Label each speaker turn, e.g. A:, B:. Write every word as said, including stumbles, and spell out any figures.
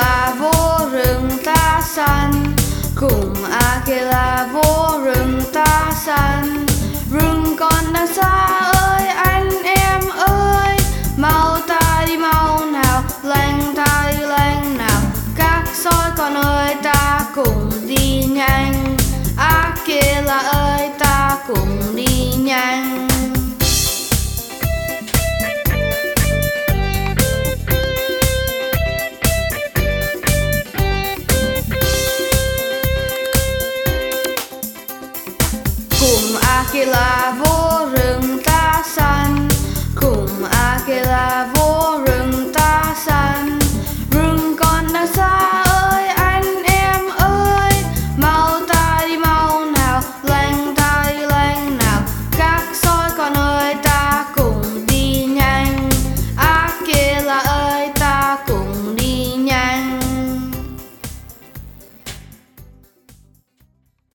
A: Akela vô rừng ta săn, cùng Akela vô rừng ta săn. Rừng còn đang xa ơi anh em ơi, mau ta đi mau nào, lanh ta đi lanh nào. Các sói con ơi ta cùng đi nhanh, Akela ơi ta cùng đi nhanh. Cùng Akela vô